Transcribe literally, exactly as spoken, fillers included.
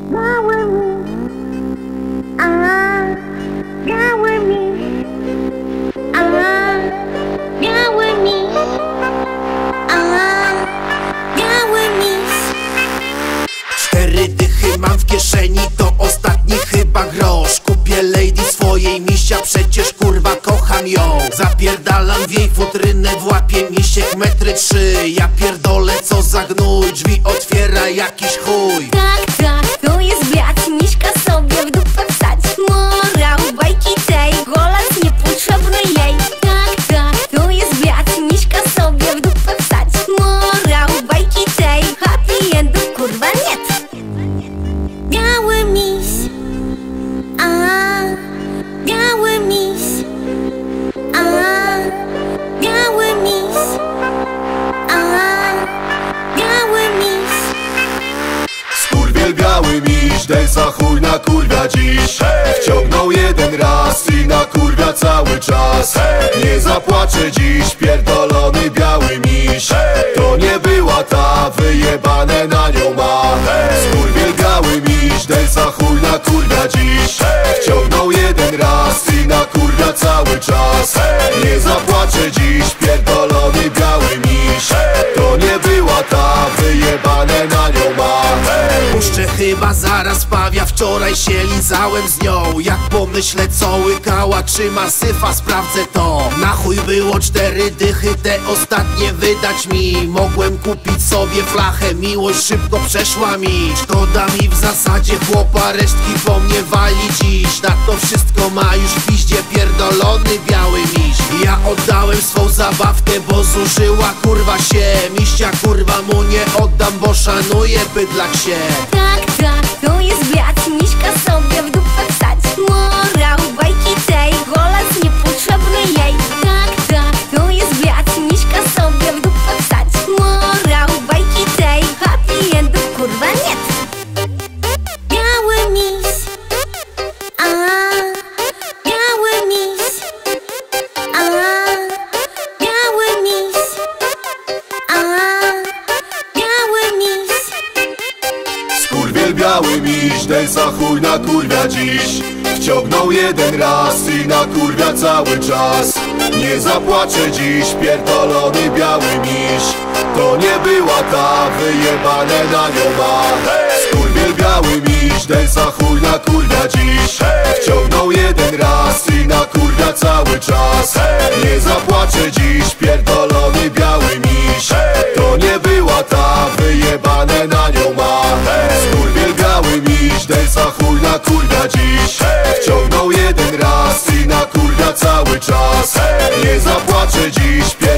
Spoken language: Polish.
biały miś, a biały miś, a biały miś, a biały miś. Cztery dychy mam w kieszeni, to ostatni chyba grosz. Kupię lady swojej misia, przecież kurwa kocham ją. Zapierdalam w jej futrynę, włapię misiek metry trzy. Ja pierdolę, co za gnój, drzwi otwiera jakiś chuj. Tak, tak, to jest brat, miśka sobie w dupę wstać. Morał, bajki tej, golas niepotrzebny jej. Tak, tak, to jest brat, miśka sobie w dupę wstać. Morał, bajki tej, happy endów kurwa nie. Biały miś, a biały miś, a biały miś, a biały miś. Skurwiel biały miś, Dejsa chuj na kurwia dziś. Wciągnął jeden raz i na kurwia cały czas. Nie zapłaczę dziś, pierdolony biały miś. To nie była ta, wyjebane na nią ma. Skurwiel biały miś, Dejsa chuj na kurwia dziś. Wciągnął jeden raz i na kurwia cały czas. Nie zapłaczę dziś, pierdolony biały miś. To nie była ta, wyjebane na nią ma. Puszczę chyba zaraz pawia, wczoraj się lizałem z nią. Jak pomyślę co łykała, czy ma syfa, sprawdzę to. Na chuj było cztery dychy, te ostatnie wydać mi. Mogłem kupić sobie flachę, miłość szybko przeszła mi. Szkoda mi w zasadzie chłopa, resztki po mnie wali dziś. Na to wszystko ma już w piździe pierdolony biały miś. Ja oddałem swą zabawkę, bo zużyła kurwa się. Miścia kurwa mu nie oddam, bo szanuję bydlak się. Tak, tak, to jest brat, miśka sobie w dupę wstać. Morał, bajki tej, golas niepotrzebny jej. Tak, tak, to jest brat, miśka sobie w dupę wstać. Morał, bajki tej, happy endów kurwa nie. Biały miś, a biały miś, a biały miś, a biały miś. Skurwiel biały miś, Dejsa chuj na kurwia dziś. Wciągnął jeden raz i na kurwia cały czas. Nie zapłaczę dziś, pierdolony biały miś. To nie była ta, wyjebane na nią ma. Skurwiel biały miś, Dejsa chuj na kurwia dziś. Wciągnął jeden raz i na kurwia cały czas. Nie zapłaczę dziś, pierdolony biały miś. To nie była ta, wyjebane na nią ma. Skurwiel biały miś, Dejsa chuj na kurwia dziś. Wciągnął jeden raz i na kurwia cały czas. Nie zapłaczę dziś,